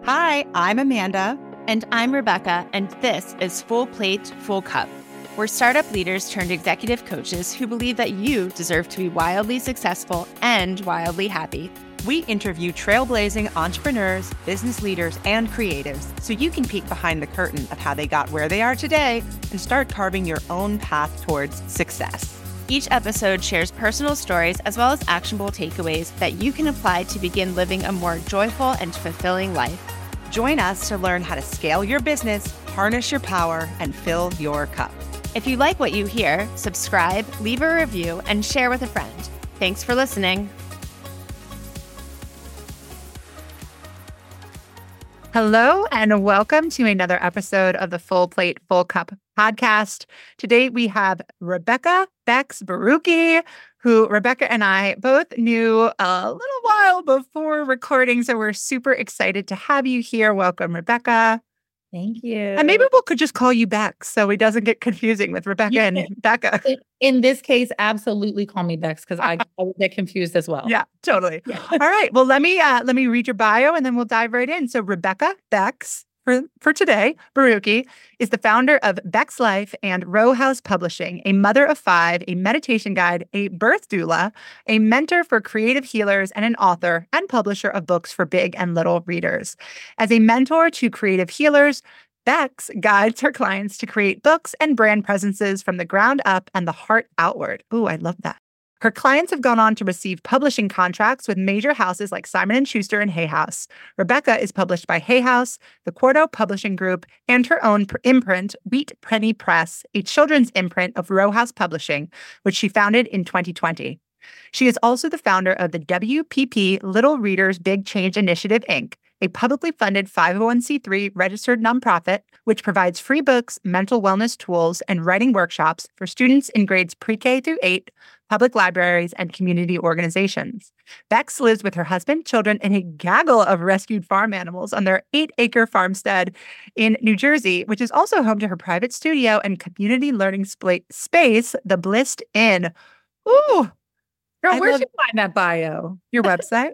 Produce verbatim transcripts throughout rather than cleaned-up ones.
Hi, I'm Amanda. And I'm Rebecca, and this is Full Plate, Full Cup. We're startup leaders turned executive coaches who believe that you deserve to be wildly successful and wildly happy. We interview trailblazing entrepreneurs, business leaders, and creatives so you can peek behind the curtain of how they got where they are today and start carving your own path towards success. Each episode shares personal stories as well as actionable takeaways that you can apply to begin living a more joyful and fulfilling life. Join us to learn how to scale your business, harness your power, and fill your cup. If you like what you hear, subscribe, leave a review, and share with a friend. Thanks for listening. Hello, and welcome to another episode of the Full Plate, Full Cup podcast. Today, we have Rebecca Bex Baruchi, who Rebecca and I both knew a little while before recording, so we're super excited to have you here. Welcome, Rebecca. Thank you. And maybe we could just call you Bex so it doesn't get confusing with Rebecca yeah. and Becca. In this case, absolutely call me Bex because I, I would get confused as well. Yeah, totally. Yeah. All right. Well, let me uh, let me read your bio and then we'll dive right in. So Rebecca Bex, for, for today, Baruchi, is the founder of Bex Life and Row House Publishing, a mother of five, a meditation guide, a birth doula, a mentor for creative healers, and an author and publisher of books for big and little readers. As a mentor to creative healers, Bex guides her clients to create books and brand presences from the ground up and the heart outward. Ooh, I love that. Her clients have gone on to receive publishing contracts with major houses like Simon and Schuster and Hay House. Rebecca is published by Hay House, the Quarto Publishing Group, and her own pr- imprint, Wheat Penny Press, a children's imprint of Row House Publishing, which she founded in twenty twenty. She is also the founder of the W P P Little Readers Big Change Initiative, Incorporated, a publicly funded five oh one c three registered nonprofit, which provides free books, mental wellness tools, and writing workshops for students in grades pre-K through eight, public libraries, and community organizations. Bex lives with her husband, children, and a gaggle of rescued farm animals on their eight-acre farmstead in New Jersey, which is also home to her private studio and community learning sp- space, the Blissed Inn. Ooh! Girl, I where'd love- you find that bio? Your website?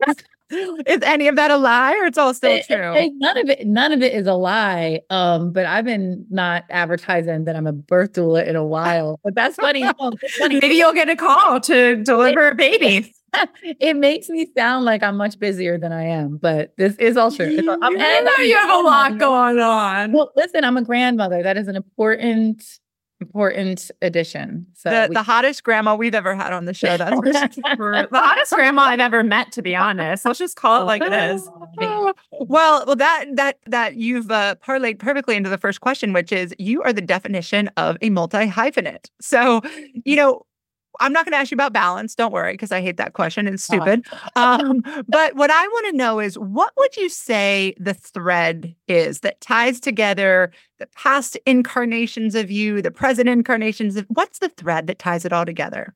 Is any of that a lie or it's all still it, true? It, none of it, none of it is a lie. Um, but I've been not advertising that I'm a birth doula in a while. But that's funny. That's funny. Maybe you'll get a call to deliver a baby. It makes me sound like I'm much busier than I am, but this is all true. It's all, I'm, I know you have a lot going on. Well, listen, I'm a grandmother. That is an important Important addition. So the, we- the hottest grandma we've ever had on the show. That's for, the hottest grandma I've ever met, to be honest. Let's just call it like it is. Oh, well, well, that that that you've uh, parlayed perfectly into the first question, which is you are the definition of a multi-hyphenate. So, you know, I'm not going to ask you about balance. Don't worry, because I hate that question. It's stupid. Um, but what I want to know is, what would you say the thread is that ties together the past incarnations of you, the present incarnations of, what's the thread that ties it all together?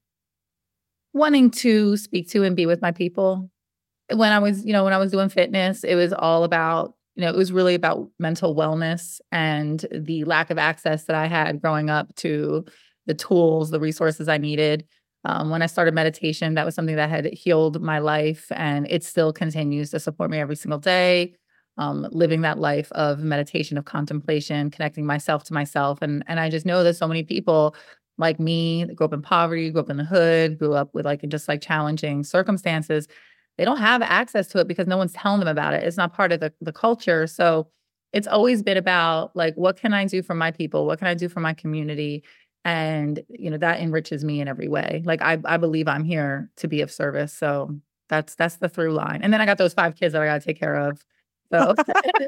Wanting to speak to and be with my people. When I was, you know, when I was doing fitness, it was all about, you know, it was really about mental wellness and the lack of access that I had growing up to the tools, the resources I needed. Um, when I started meditation, that was something that had healed my life, and it still continues to support me every single day. Um, living that life of meditation, of contemplation, connecting myself to myself. And, and I just know that so many people like me that grew up in poverty, grew up in the hood, grew up with like just like challenging circumstances, they don't have access to it because no one's telling them about it. It's not part of the, the culture. So it's always been about like, what can I do for my people? What can I do for my community? And, you know, that enriches me in every way. Like, I, I believe I'm here to be of service. So that's, that's the through line. And then I got those five kids that I got to take care of. So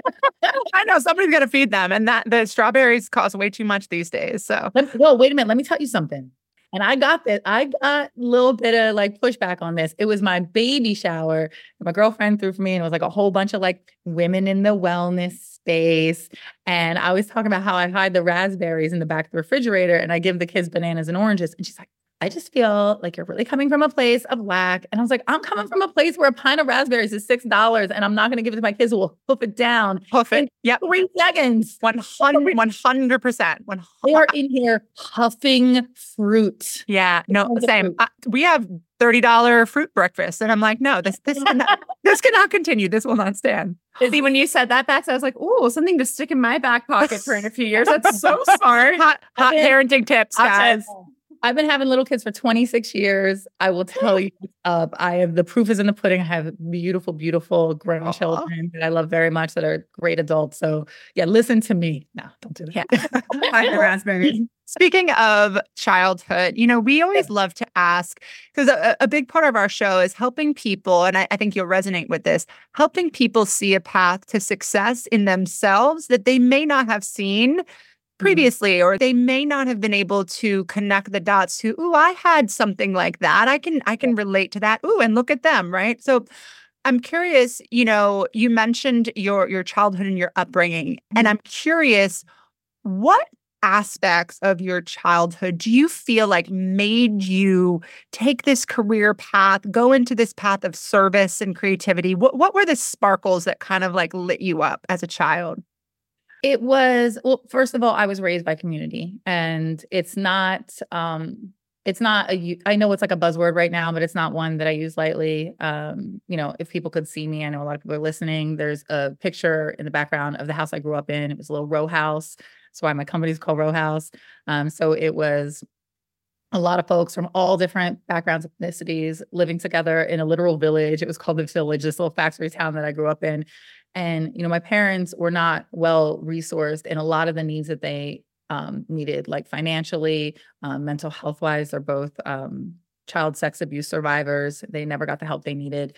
I know somebody's got to feed them. And that the strawberries cost way too much these days. So, no, wait a minute. Let me tell you something. And I got this. I got a little bit of like pushback on this. It was my baby shower. My girlfriend threw for me, and it was like a whole bunch of like women in the wellness space. And I was talking about how I hide the raspberries in the back of the refrigerator and I give the kids bananas and oranges. And she's like, I just feel like you're really coming from a place of lack. And I was like, I'm coming from a place where a pint of raspberries is six dollars and I'm not going to give it to my kids who will hoof it down. Hoof it. Yep. Three seconds. one hundred, one hundred percent. They are in here huffing fruit. Yeah. No, same. Uh, we have thirty dollars fruit breakfast. And I'm like, no, this this cannot, this cannot continue. This will not stand. See, when you said that, Bex, I was like, "Ooh, something to stick in my back pocket for in a few years." That's so smart. Hot, hot been- parenting tips, guys. I've been having little kids for twenty-six years. I will tell you, uh, I have the proof is in the pudding. I have beautiful, beautiful grown children that I love very much that are great adults. So yeah, listen to me. No, don't do that. Yeah. Hide the raspberries. Speaking of childhood, you know, we always love to ask, because a, a big part of our show is helping people, and I, I think you'll resonate with this, helping people see a path to success in themselves that they may not have seen previously, or they may not have been able to connect the dots to, ooh, I had something like that. I can I can relate to that. Ooh, and look at them, right? So I'm curious, you know, you mentioned your your childhood and your upbringing, and I'm curious, what aspects of your childhood do you feel like made you take this career path, go into this path of service and creativity? What what were the sparkles that kind of like lit you up as a child? It was, well, first of all, I was raised by community, and it's not, um, it's not a, I know it's like a buzzword right now, but it's not one that I use lightly. Um, you know, if people could see me, I know a lot of people are listening. There's a picture in the background of the house I grew up in. It was a little row house. That's why my company is called Row House. Um, so it was a lot of folks from all different backgrounds, ethnicities living together in a literal village. It was called the Village, this little factory town that I grew up in. And, you know, my parents were not well resourced in a lot of the needs that they um, needed, like financially, um, mental health wise. They're both um, child sex abuse survivors. They never got the help they needed.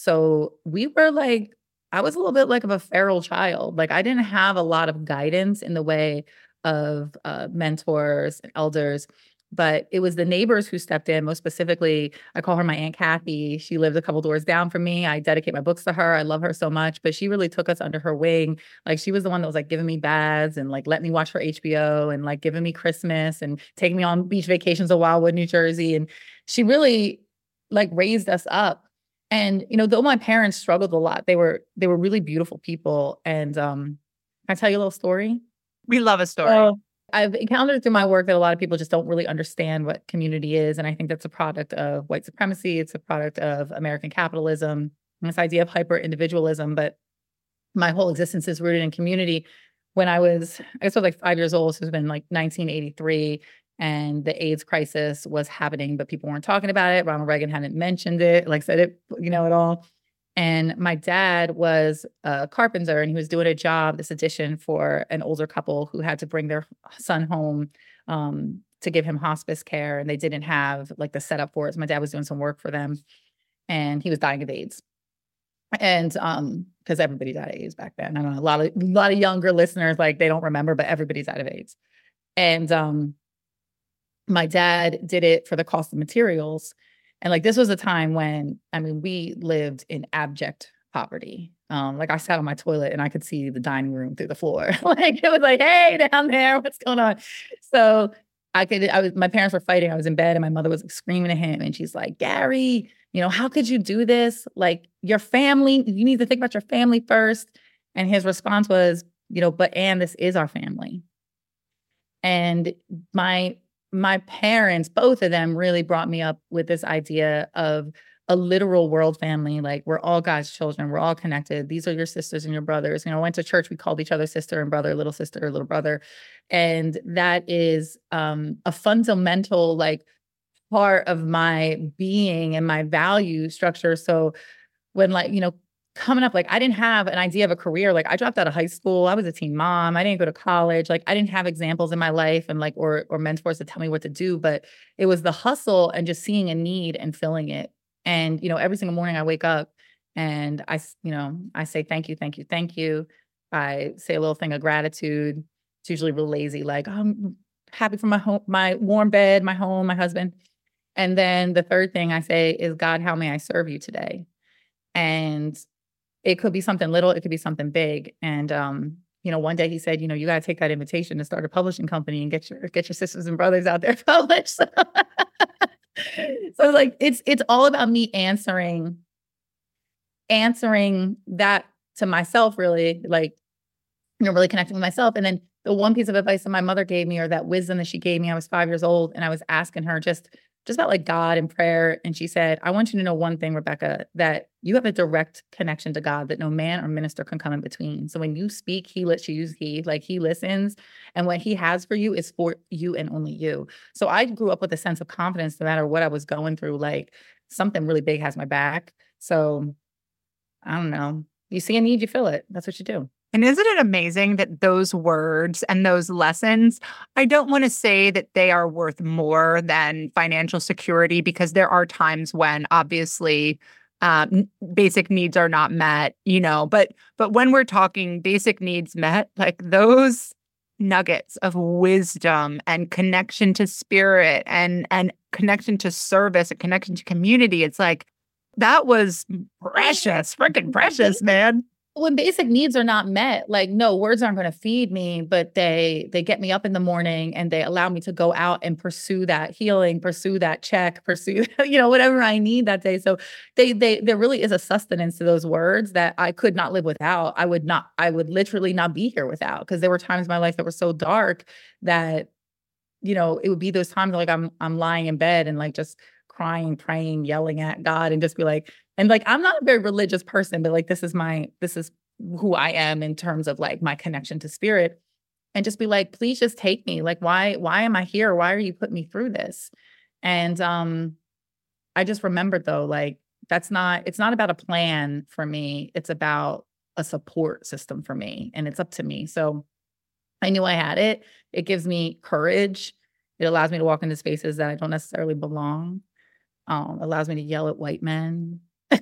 So we were like, I was a little bit like of a feral child. Like I didn't have a lot of guidance in the way of uh, mentors and elders. But it was the neighbors who stepped in. Most specifically, I call her my Aunt Kathy. She lived a couple doors down from me. I dedicate my books to her. I love her so much. But she really took us under her wing. Like she was the one that was like giving me baths and like let me watch her H B O and like giving me Christmas and taking me on beach vacations to Wildwood, New Jersey. And she really like raised us up. And, you know, though my parents struggled a lot, they were they were really beautiful people. And um, can I tell you a little story? We love a story. So, I've encountered through my work that a lot of people just don't really understand what community is. And I think that's a product of white supremacy. It's a product of American capitalism and this idea of hyper individualism. But my whole existence is rooted in community. When I was, I guess I was like five years old, so it's been like nineteen eighty-three, and the AIDS crisis was happening, but people weren't talking about it. Ronald Reagan hadn't mentioned it, like said it, you know, at all. And my dad was a carpenter, and he was doing a job, this addition for an older couple who had to bring their son home um, to give him hospice care. And they didn't have like the setup for it. So my dad was doing some work for them, and he was dying of AIDS. And um, because everybody died of AIDS back then. I don't know, a lot of a lot of younger listeners, like they don't remember, but everybody died of AIDS. And um, my dad did it for the cost of materials. And like, this was a time when, I mean, we lived in abject poverty. Um, like I sat on my toilet and I could see the dining room through the floor. Like it was like, hey, down there, what's going on? So I could, I was, my parents were fighting. I was in bed and my mother was like screaming at him. And she's like, Gary, you know, how could you do this? Like your family, you need to think about your family first. And his response was, you know, but Anne, this is our family. And my My parents, both of them, really brought me up with this idea of a literal world family. Like we're all God's children. We're all connected. These are your sisters and your brothers. You know, I went to church. We called each other sister and brother, little sister, little brother. And that is um, a fundamental like part of my being and my value structure. So when like, you know, coming up, like I didn't have an idea of a career. Like I dropped out of high school. I was a teen mom. I didn't go to college. Like I didn't have examples in my life and like, or, or mentors to tell me what to do, but it was the hustle and just seeing a need and filling it. And, you know, every single morning I wake up and I, you know, I say, thank you, thank you, thank you. I say a little thing of gratitude. It's usually real lazy. Like I'm happy for my home, my warm bed, my home, my husband. And then the third thing I say is, God, how may I serve you today? And it could be something little, it could be something big. And, um, you know, one day he said, you know, you got to take that invitation to start a publishing company and get your, get your sisters and brothers out there published. So, so like, it's, it's all about me answering, answering that to myself, really, like, you know, really connecting with myself. And then the one piece of advice that my mother gave me, or that wisdom that she gave me, I was five years old and I was asking her just, just about like God and prayer. And she said, I want you to know one thing, Rebecca, that you have a direct connection to God that no man or minister can come in between. So when you speak, he lets you use he, like he listens. And what he has for you is for you and only you. So I grew up with a sense of confidence no matter what I was going through, like something really big has my back. So I don't know. You see a need, you fill it. That's what you do. And isn't it amazing that those words and those lessons, I don't want to say that they are worth more than financial security, because there are times when obviously um, basic needs are not met, you know, but but when we're talking basic needs met, like those nuggets of wisdom and connection to spirit and and connection to service and connection to community, it's like that was precious, freaking precious, man. When basic needs are not met, like, no, words aren't going to feed me, but they they get me up in the morning and they allow me to go out and pursue that healing, pursue that check, pursue, you know, whatever I need that day. So they they there really is a sustenance to those words that I could not live without. I would not, I would literally not be here without, because there were times in my life that were so dark that, you know, it would be those times like I'm I'm lying in bed and like just crying, praying, yelling at God, and just be like, and like, I'm not a very religious person, but like, this is my, this is who I am in terms of like my connection to spirit, and just be like, please just take me. Like, why, why am I here? Why are you putting me through this? And um, I just remembered though, like, that's not, it's not about a plan for me. It's about a support system for me, and it's up to me. So I knew I had it. It gives me courage. It allows me to walk into spaces that I don't necessarily belong. Um, allows me to yell at white men.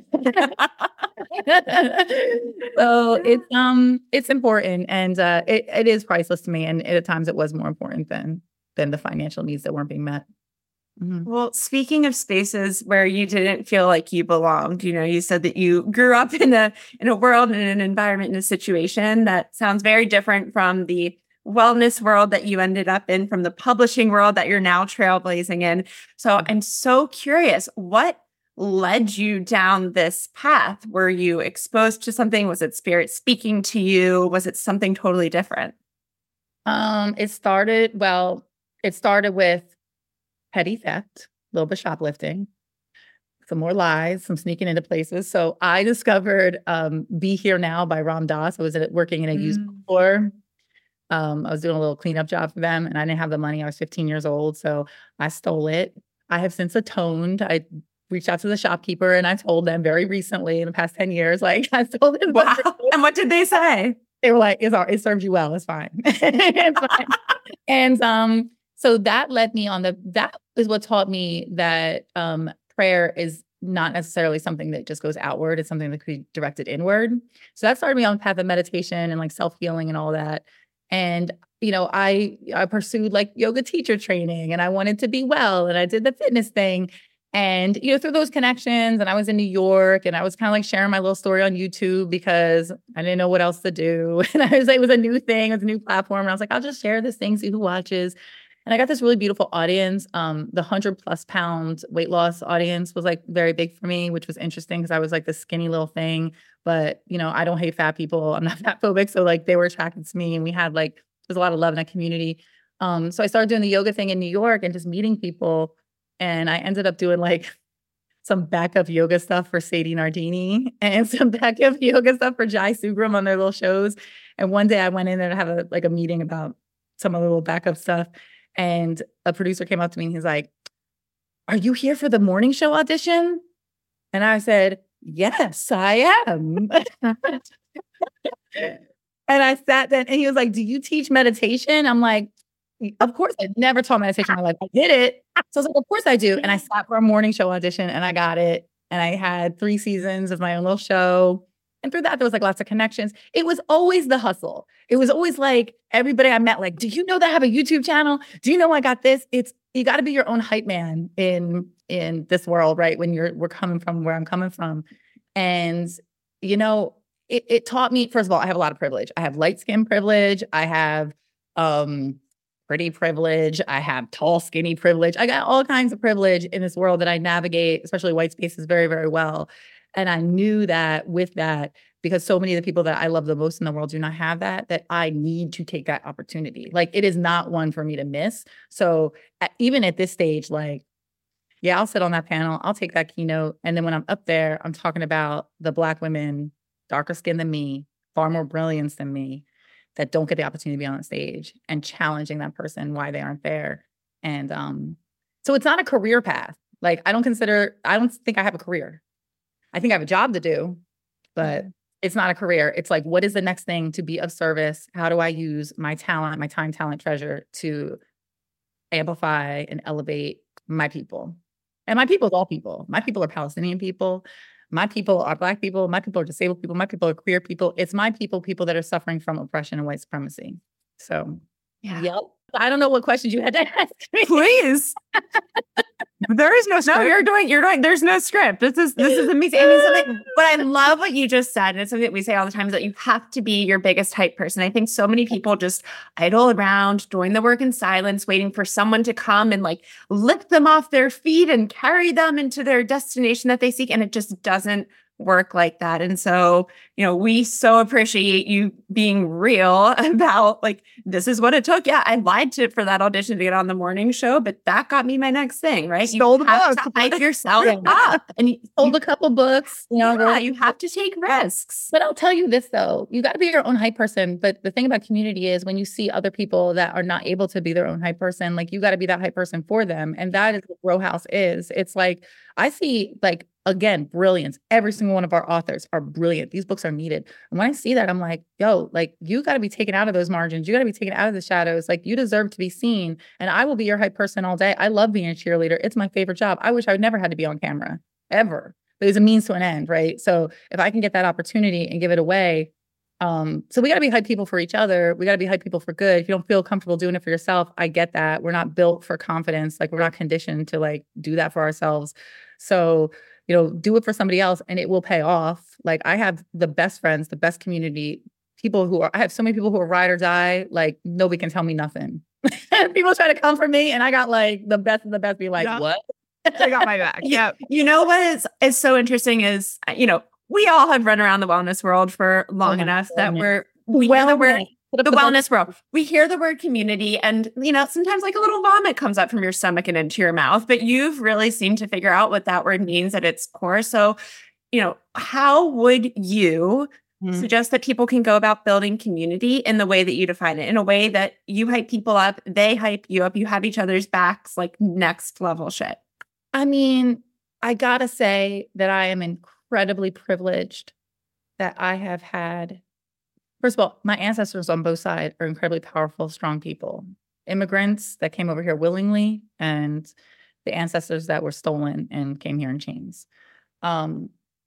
So it's um it's important, and uh it, it is priceless to me, and at times it was more important than than the financial needs that weren't being met. Mm-hmm. Well, speaking of spaces where you didn't feel like you belonged, you know, you said that you grew up in a in a world, in an environment, in a situation that sounds very different from the wellness world that you ended up in, from the publishing world that you're now trailblazing in. So I'm so curious, what led you down this path? Were you exposed to something? Was it spirit speaking to you? Was it something totally different? Um, it started, well, it started with petty theft, a little bit shoplifting, some more lies, some sneaking into places. So I discovered um, Be Here Now by Ram Dass. I was at, working in a mm. used store. Um, I was doing a little cleanup job for them, and I didn't have the money. I was fifteen years old, so I stole it. I have since atoned. I reached out to the shopkeeper, and I told them very recently in the past ten years, like, I stole it. Wow. And what did they say? They were like, it's all, it served you well. It's fine. It's fine. And um, so that led me on the, that is what taught me that um, prayer is not necessarily something that just goes outward. It's something that could be directed inward. So that started me on the path of meditation and like self-healing and all that. And, you know, I, I pursued like yoga teacher training, and I wanted to be well, and I did the fitness thing. And, you know, through those connections, and I was in New York, and I was kind of like sharing my little story on YouTube because I didn't know what else to do. And I was like, it was a new thing, it was a new platform. And I was like, I'll just share this thing, see who watches. And I got this really beautiful audience. Um, the hundred plus pound weight loss audience was like very big for me, which was interesting because I was like this skinny little thing. But, you know, I don't hate fat people. I'm not fat phobic. So like they were attracted to me, and we had like, there's a lot of love in that community. Um, so I started doing the yoga thing in New York and just meeting people. And I ended up doing like some backup yoga stuff for Sadie Nardini and some backup yoga stuff for Jai Sugram on their little shows. And one day I went in there to have a, like a meeting about some of the little backup stuff. And a producer came up to me and he's like, "Are you here for the morning show audition?" And I said, "Yes, I am." And I sat there, and he was like, "Do you teach meditation?" I'm like, "Of course." I never taught meditation in my life. I did it. So I was like, "Of course I do." And I sat for a morning show audition, and I got it. And I had three seasons of my own little show. And through that, there was like lots of connections. It was always the hustle. It was always like everybody I met, like, "Do you know that I have a YouTube channel? Do you know I got this?" It's, you got to be your own hype man in, in this world, right? When you're, we're coming from where I'm coming from. And, you know, it, it taught me, first of all, I have a lot of privilege. I have light skin privilege. I have um, pretty privilege. I have tall, skinny privilege. I got all kinds of privilege in this world that I navigate, especially white spaces, very, very well. And I knew that with that, because so many of the people that I love the most in the world do not have that, that I need to take that opportunity. Like, it is not one for me to miss. So at, even at this stage, like, yeah, I'll sit on that panel. I'll take that keynote. And then when I'm up there, I'm talking about the Black women, darker skin than me, far more brilliance than me, that don't get the opportunity to be on the stage, and challenging that person why they aren't there. And um, so it's not a career path. Like, I don't consider, I don't think I have a career. I think I have a job to do, but it's not a career. It's like, what is the next thing to be of service? How do I use my talent, my time, talent, treasure to amplify and elevate my people? And my people is all people. My people are Palestinian people. My people are Black people. My people are disabled people. My people are queer people. It's my people, people that are suffering from oppression and white supremacy. So, Yeah. yep. I don't know what questions you had to ask me. Please. There is no script. No, you're doing, you're doing, there's no script. This is, this is amazing. I mean, something, but I love what you just said. And it's something that we say all the time, is that you have to be your biggest hype person. I think so many people just idle around, doing the work in silence, waiting for someone to come and like lift them off their feet and carry them into their destination that they seek. And it just doesn't work like that. And so, you know, we so appreciate you being real about like, this is what it took. Yeah, I lied to for that audition to get on the morning show, but that got me my next thing, right? Stole you the have book. to hype yourself Yeah. up. And you, Sold a couple books, you know. yeah, you have to take risks. But I'll tell you this, though. You got to be your own hype person. But the thing about community is, when you see other people that are not able to be their own hype person, like, you got to be that hype person for them. And that is what Row House is. It's like, I see, like, again, brilliance. Every single one of our authors are brilliant. These books are needed. And when I see that, I'm like, yo, like, you got to be taken out of those margins. You got to be taken out of the shadows. Like, you deserve to be seen. And I will be your hype person all day. I love being a cheerleader. It's my favorite job. I wish I would never had to be on camera, ever. But it's a means to an end, right? So if I can get that opportunity and give it away, um, so we got to be hype people for each other. We got to be hype people for good. If you don't feel comfortable doing it for yourself, I get that. We're not built for confidence. Like, we're not conditioned to like do that for ourselves. So, you know, do it for somebody else and it will pay off. Like, I have the best friends, the best community, people who are, I have so many people who are ride or die. Like, nobody can tell me nothing. People try to come for me and I got like the best of the best be like, Yeah. what? I got my back. Yeah. You know what is, is so interesting is, you know, we all have run around the wellness world for long Oh my enough that goodness. we're, we hear the word, Put the up wellness world. We hear the word community and, you know, sometimes like a little vomit comes up from your stomach and into your mouth, but you've really seemed to figure out what that word means at its core. So, you know, how would you Mm. suggest that people can go about building community in the way that you define it, in a way that you hype people up, they hype you up, you have each other's backs, like next level shit? I mean, I gotta say that I am incredibly privileged that I have had, first of all, my ancestors on both sides are incredibly powerful, strong people. Immigrants that came over here willingly, and the ancestors that were stolen and came here in chains. Um,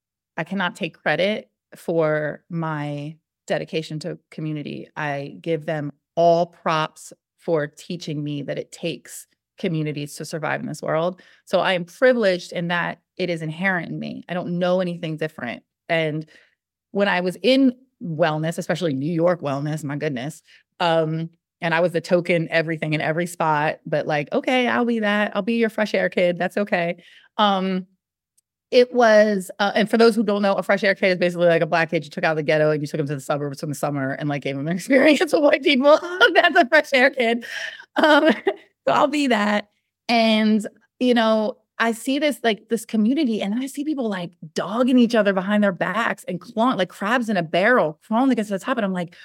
I cannot take credit for my dedication to community. I give them all props for teaching me that it takes communities to survive in this world. So I am privileged in that it is inherent in me. I don't know anything different. And when I was in wellness, especially New York wellness, my goodness, um, and I was the token everything in every spot, but like, okay, I'll be that. I'll be your fresh air kid. That's okay. Um, It was, uh, and for those who don't know, a fresh air kid is basically like a Black kid you took out of the ghetto and you took him to the suburbs in the summer and like gave him an experience with white people. That's a fresh air kid. Um, so I'll be that. And, you know, I see this like this community and I see people like dogging each other behind their backs and clawing like crabs in a barrel, crawling against the top. And I'm like,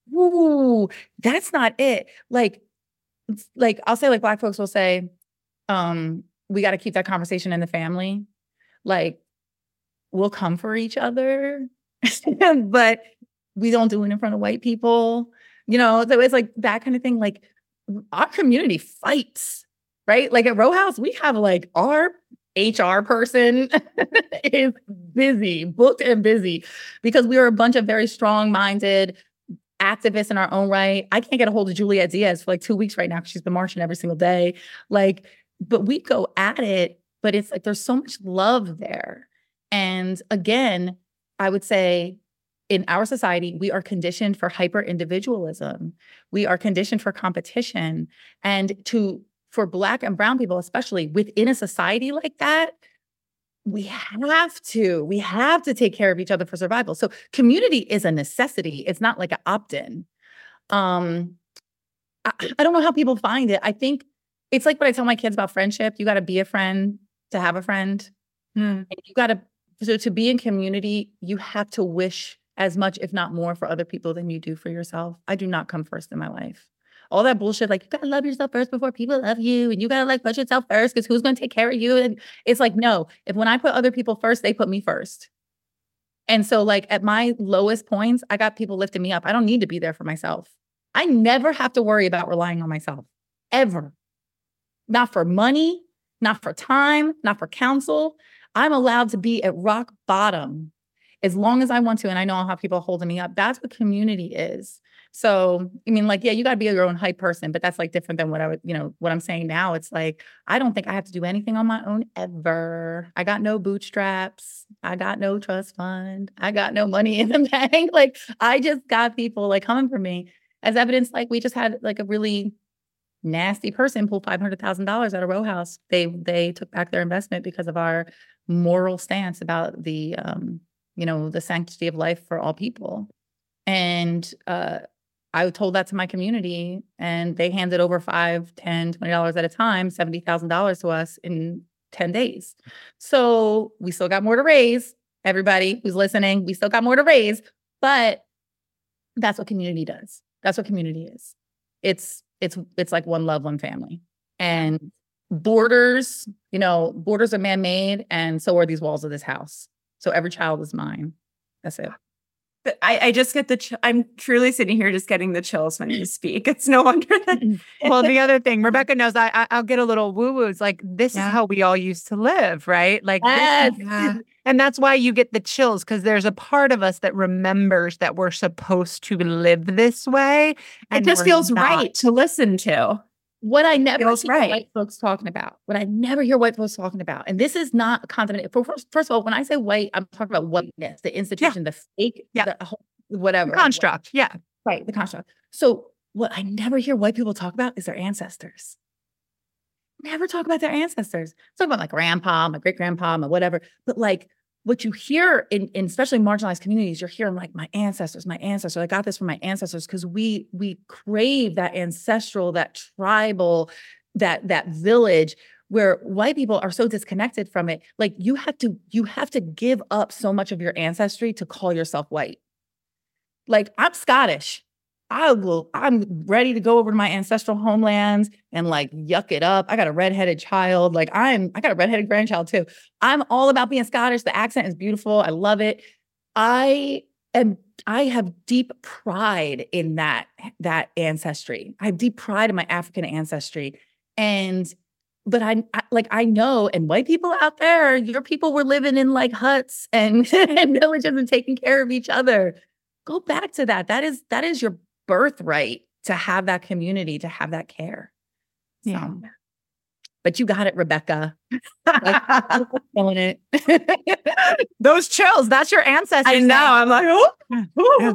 ooh, that's not it. Like, it's like I'll say like Black folks will say, um, we got to keep that conversation in the family. Like, we'll come for each other, but we don't do it in front of white people. You know, so it's like that kind of thing. Like, our community fights, right? Like at Row House, we have like our H R person is busy, booked and busy, because we are a bunch of very strong-minded activists in our own right. I can't get a hold of Juliet Diaz for like two weeks right now because she's been marching every single day. Like, but we go at it. But it's like there's so much love there. And again, I would say in our society, we are conditioned for hyper individualism. We are conditioned for competition. And to for Black and brown people, especially within a society like that, we have to, we have to take care of each other for survival. So community is a necessity. It's not like an opt-in. Um, I, I don't know how people find it. I think it's like what I tell my kids about friendship. You got to be a friend to have a friend. Mm. And you got to, so to be in community, you have to wish as much, if not more, for other people than you do for yourself. I do not come first in my life. All that bullshit, like, you got to love yourself first before people love you. And you got to like put yourself first because who's going to take care of you? And it's like, no, if when I put other people first, they put me first. And so like at my lowest points, I got people lifting me up. I don't need to be there for myself. I never have to worry about relying on myself, ever. Not for money, not for time, not for counsel. I'm allowed to be at rock bottom as long as I want to. And I know I'll have people holding me up. That's what community is. So, I mean, like, yeah, you got to be your own hype person, but that's like different than what I would, you know, what I'm saying now. It's like, I don't think I have to do anything on my own ever. I got no bootstraps. I got no trust fund. I got no money in the bank. Like, I just got people like coming for me, as evidence. Like, we just had like a really nasty person pull five hundred thousand dollars out of Row House. They, they took back their investment because of our moral stance about the, um, you know, the sanctity of life for all people. And, uh, I told that to my community, and they handed over five, ten, twenty dollars at a time, seventy thousand dollars to us in ten days. So we still got more to raise. Everybody who's listening, we still got more to raise, but that's what community does. That's what community is. It's, it's, it's like one love, one family. And borders, you know, borders are man-made, and so are these walls of this house. So every child is mine. That's it. But I, I just get the, ch- I'm truly sitting here just getting the chills when you speak. It's no wonder that. Well, the other thing, Rebecca knows I, I I'll get a little woo-woo. It's like, this Yeah. is how we all used to live, right? Like, Yes. this, yeah. And that's why you get the chills, because there's a part of us that remembers that we're supposed to live this way. It And just we're feels not. right to listen to. What I never Feels hear right. white folks talking about, what I never hear white folks talking about, and this is not a condemnation. For first, first of all, when I say white, I'm talking about whiteness, the institution, the fake, Yeah. the whole, whatever. The construct. Yeah. Right, the construct. So what I never hear white people talk about is their ancestors. Never talk about their ancestors. Talk about my grandpa, my great grandpa, my whatever. But like what you hear in, in especially marginalized communities, you're hearing like my ancestors, my ancestors. I got this from my ancestors because we we crave that ancestral, that tribal, that that village, where white people are so disconnected from it. Like you have to you have to give up so much of your ancestry to call yourself white. Like, I'm Scottish. I will, I'm ready to go over to my ancestral homelands and like yuck it up. I got a redheaded child. Like I'm, I got a redheaded grandchild too. I'm all about being Scottish. The accent is beautiful. I love it. I am, I have deep pride in that, that ancestry. I have deep pride in my African ancestry. And, but I, I like, I know, and white people out there, your people were living in like huts and, and villages and taking care of each other. Go back to that. That is, that is your birthright, to have that community, to have that care. So, Yeah. but you got it, Rebecca. Like, I'm feeling it. Those chills. That's your ancestors. I know. now. I'm like, oh.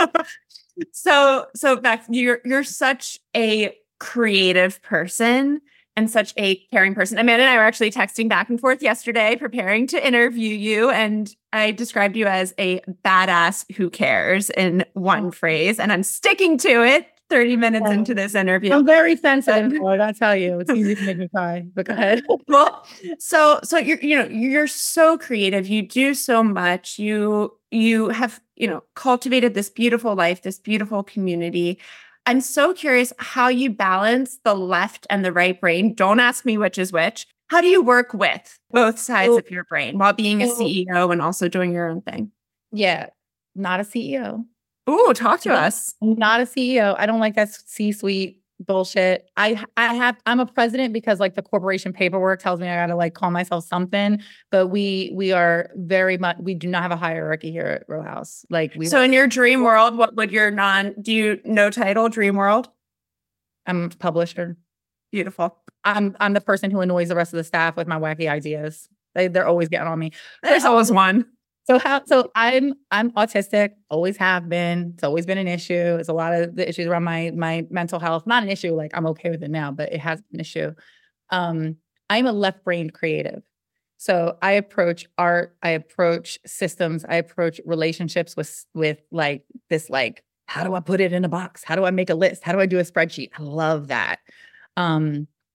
so, so Bex, you're you're such a creative person and such a caring person. Amanda and I were actually texting back and forth yesterday, preparing to interview you, and I described you as a badass who cares in one phrase, and I'm sticking to it. thirty minutes into this interview. I'm very sensitive. I gotta tell you, it's easy to make me cry. But go ahead. Well, so so you're you know you're so creative. You do so much. You you have you know cultivated this beautiful life, this beautiful community. I'm so curious how you balance the left and the right brain. Don't ask me which is which. How do you work with both sides Oh. of your brain while being a Oh. C E O and also doing your own thing? Yeah, not a C E O. Ooh, talk to Yeah. us. I'm not a C E O. I don't like that C-suite bullshit. I I have I'm a president because like the corporation paperwork tells me I gotta like call myself something. But we we are very much we do not have a hierarchy here at Row House. Like we So in your dream world, what would your non, do you no title dream world? I'm a publisher. Beautiful. I'm I'm the person who annoys the rest of the staff with my wacky ideas. They they're always getting on me. There's always one. So how so I'm I'm autistic, always have been. It's always been an issue. It's a lot of the issues around my my mental health. Not an issue, like I'm okay with it now, but it has been an issue. Um, I'm a left-brained creative. So I approach art, I approach systems, I approach relationships with with like this, like, how do I put it in a box? How do I make a list? How do I do a spreadsheet? I love that. Um,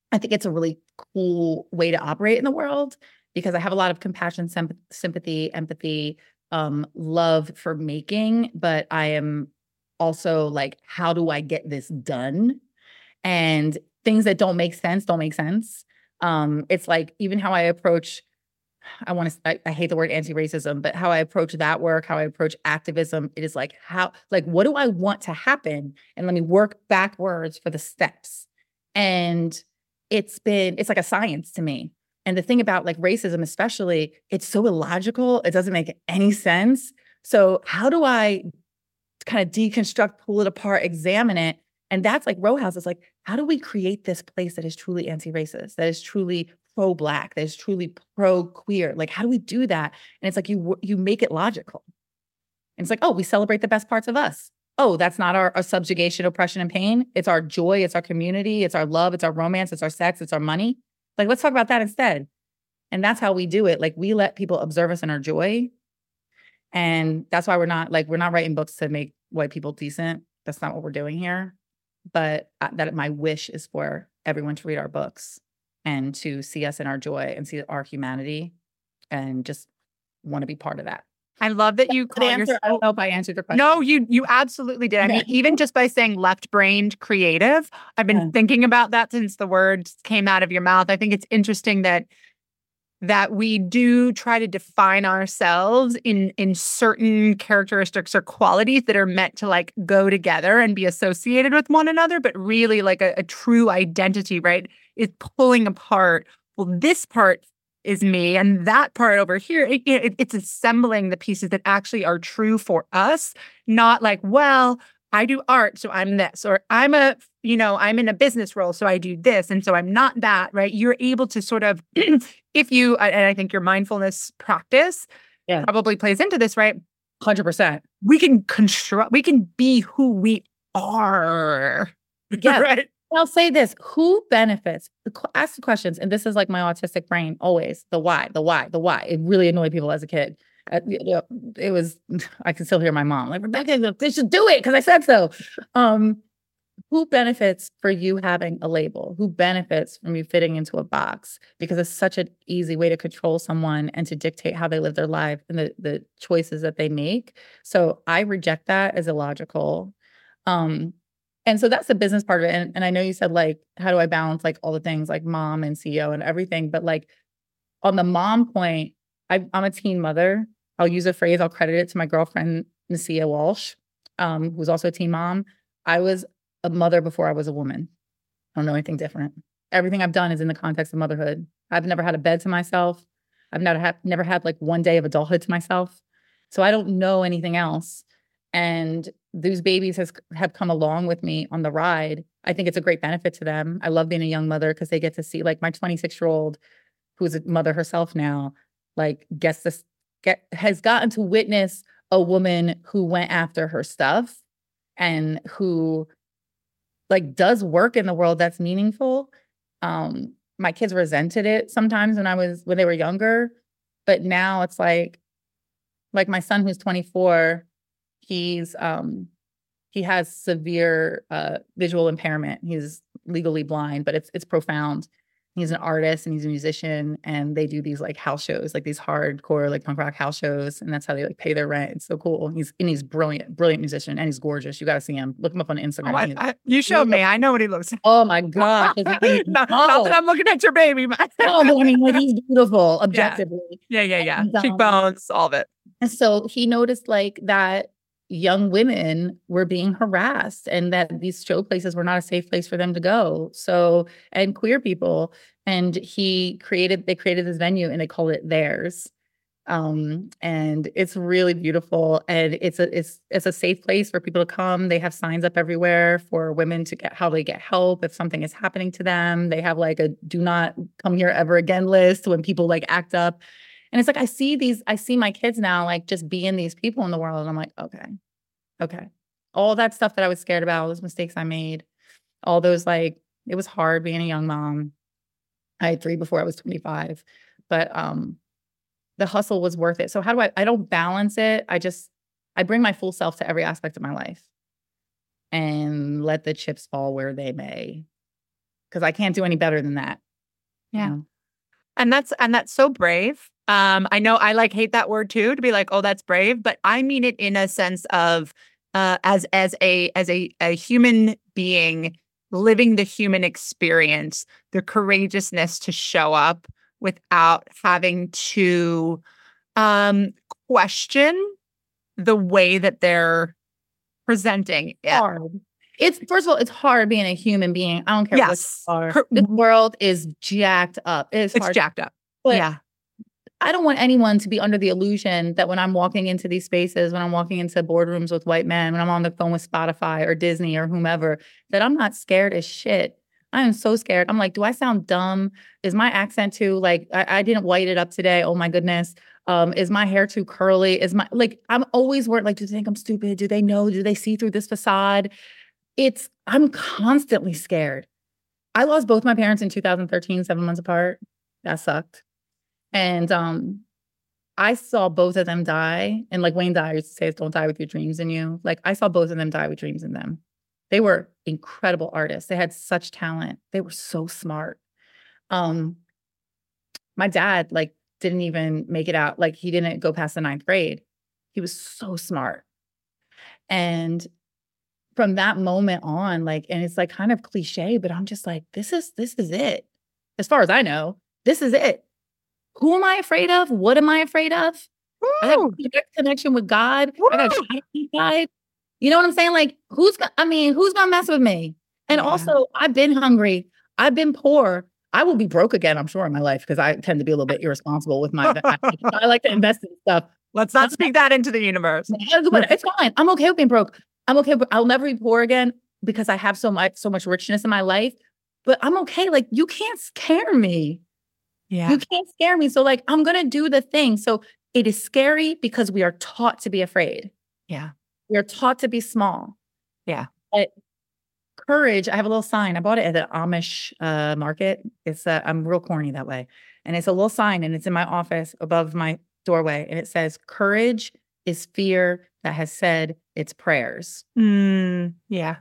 I think it's a really cool way to operate in the world because I have a lot of compassion, symp- sympathy, empathy, um, love for making, but I am also like, how do I get this done? And things that don't make sense, don't make sense. Um, it's like even how I approach, I want to, I, I hate the word anti-racism, but how I approach that work, how I approach activism, it is like, how, like, what do I want to happen? And let me work backwards for the steps. And it's been, it's like a science to me. And the thing about like racism, especially, it's so illogical. It doesn't make any sense. So how do I kind of deconstruct, pull it apart, examine it? And that's like Row House is like, how do we create this place that is truly anti-racist, that is truly pro-Black, that is truly pro-queer? Like, how do we do that? And it's like, you you make it logical. And it's like, oh, we celebrate the best parts of us. Oh, that's not our, our subjugation, oppression, and pain. It's our joy. It's our community. It's our love. It's our romance. It's our sex. It's our money. Like, let's talk about that instead. And that's how we do it. Like, we let people observe us in our joy. And that's why we're not like, we're not writing books to make white people decent. That's not what we're doing here. But uh, that my wish is for everyone to read our books and to see us in our joy and see our humanity and just want to be part of that. I love that you call answer, yourself. I don't know if I answered your question. No, you you absolutely did. I mean, even just by saying left-brained creative, I've been Yeah. thinking about that since the word came out of your mouth. I think it's interesting that that we do try to define ourselves in in certain characteristics or qualities that are meant to like go together and be associated with one another, but really like a, a true identity, right, is pulling apart. Well, this part is me, and that part over here, it, it, it's assembling the pieces that actually are true for us, not like, well, I do art, so I'm this, or I'm a, you know, I'm in a business role, so I do this, and so I'm not that, right? You're able to sort of, if you, and I think your mindfulness practice Yeah. probably plays into this, right? one hundred percent. We can construct, we can be who we are. Yeah. Right? I'll say this, who benefits? Ask the questions. And this is like my autistic brain, always the why, the why, the why. It really annoyed people as a kid. Uh, you know, it was, I can still hear my mom like, Rebecca, they should do it because I said so. Um, who benefits for you having a label? Who benefits from you fitting into a box? Because it's such an easy way to control someone and to dictate how they live their life and the, the choices that they make. So I reject that as illogical. Um, And so that's the business part of it. And, and I know you said, like, how do I balance like all the things like mom and C E O and everything? But like on the mom point, I, I'm a teen mother. I'll use a phrase, I'll credit it to my girlfriend, Nasia Walsh, um, who's also a teen mom. I was a mother before I was a woman. I don't know anything different. Everything I've done is in the context of motherhood. I've never had a bed to myself. I've never had, never had like one day of adulthood to myself. So I don't know anything else. And those babies has, have come along with me on the ride. I think it's a great benefit to them. I love being a young mother because they get to see like my twenty-six-year-old, who's a mother herself now, like gets this, get has gotten to witness a woman who went after her stuff and who like does work in the world that's meaningful. Um, my kids resented it sometimes when I was when they were younger, but now it's like, like my son who's twenty-four. He's um he has severe uh visual impairment. He's legally blind, but it's it's profound. He's an artist and he's a musician, and they do these like house shows, like these hardcore like punk rock house shows, and that's how they like pay their rent. It's so cool. He's and he's brilliant, brilliant musician, and he's gorgeous. You got to see him. Look him up on Instagram. Oh, I, I, you showed me. I know what he looks like. Oh my gosh! not, not that I'm looking at your baby, but no, but I mean, like he's beautiful, objectively. Yeah, yeah, yeah. And, um, Cheekbones, all of it. And so he noticed like that young women were being harassed and that these show places were not a safe place for them to go. So, and queer people, and he created, they created this venue and they called it Theirs. Um, and it's really beautiful. And it's a, it's, it's a safe place for people to come. They have signs up everywhere for women to get, how they get help if something is happening to them. They have like a do not come here ever again list when people like act up. And it's like, I see these, I see my kids now, like just being these people in the world. And I'm like, okay, okay. All that stuff that I was scared about, all those mistakes I made, all those, like, it was hard being a young mom. I had three before I was twenty-five, but um, the hustle was worth it. So how do I, I don't balance it. I just, I bring my full self to every aspect of my life and let the chips fall where they may. because I can't do any better than that. Yeah. You know? And that's and that's so brave. Um, I know I like hate that word too, to be like, oh, that's brave, but I mean it in a sense of uh, as as a as a, a human being living the human experience, the courageousness to show up without having to um, question the way that they're presenting it. Hard. It's first of all, it's hard being a human being. I don't care Yes. what you are. Her- This world is jacked up. It's, It's hard. jacked up. But Yeah. I don't want anyone to be under the illusion that when I'm walking into these spaces, when I'm walking into boardrooms with white men, when I'm on the phone with Spotify or Disney or whomever, that I'm not scared as shit. I am so scared. I'm like, do I sound dumb? Is my accent too, like, I, I didn't white it up today. Oh my goodness. Um, is my hair too curly? Is my, like, I'm always worried, like, do they think I'm stupid? Do they know? Do they see through this facade? It's, I'm constantly scared. I lost both my parents in two thousand thirteen, seven months apart. That sucked. And um, I saw both of them die. And like Wayne Dyer used to say, don't die with your dreams in you. Like I saw both of them die with dreams in them. They were incredible artists. They had such talent. They were so smart. Um, my dad like didn't even make it out. Like he didn't go past the ninth grade. He was so smart. And from that moment on, like, and it's like kind of cliche, but I'm just like, this is, this is it. As far as I know, this is it. Who am I afraid of? What am I afraid of? Woo! I have a direct connection with God. Woo! I got a child inside. You know what I'm saying? Like, who's, go- I mean, who's going to mess with me? And Yeah. also, I've been hungry. I've been poor. I will be broke again, I'm sure, in my life, because I tend to be a little bit irresponsible with my, I, I like to invest in stuff. Let's not speak that into the universe. But it's fine. I'm okay with being broke. I'm okay, but I'll never be poor again because I have so much, so much richness in my life. But I'm okay. Like, you can't scare me. Yeah. You can't scare me. So like, I'm going to do the thing. So it is scary because we are taught to be afraid. Yeah. We are taught to be small. Yeah. But courage, I have a little sign. I bought it at the Amish uh, market. It's uh, I'm real corny that way. And it's a little sign and it's in my office above my doorway. And it says, courage is fear that has said its prayers. Mm, yeah.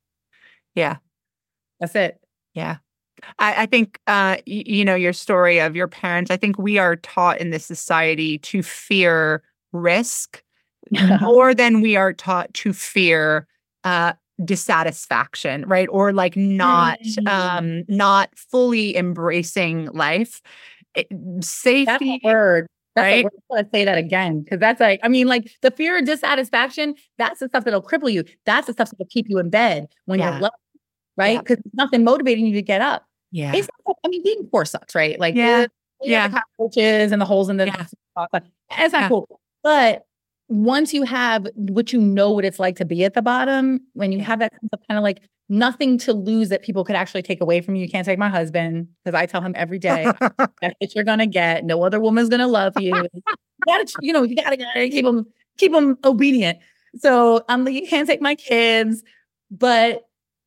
Yeah. That's it. Yeah. I, I think, uh, y- you know, your story of your parents, I think we are taught in this society to fear risk more than we are taught to fear uh, dissatisfaction, right? Or like not, um, not fully embracing life. It, That's safety. a word. That's Right? a word. Let's say that again. Because that's like, I mean, like the fear of dissatisfaction, that's the stuff that'll cripple you. That's the stuff that'll keep you in bed when Yeah. you're low, right? Yeah. Because there's nothing motivating you to get up. Yeah. It's not, I mean, being poor sucks, right? Like, Yeah. the, Yeah. the cockroaches and the holes in the, Yeah. like, it's not Yeah. cool. But once you have what you know what it's like to be at the bottom, when you Yeah. have that kind of like nothing to lose that people could actually take away from you. You can't take my husband because I tell him every day, that's what you're gonna get. No other woman's gonna love you. you gotta, you know, you gotta, gotta keep them, keep them obedient. So I'm like, you can't take my kids, but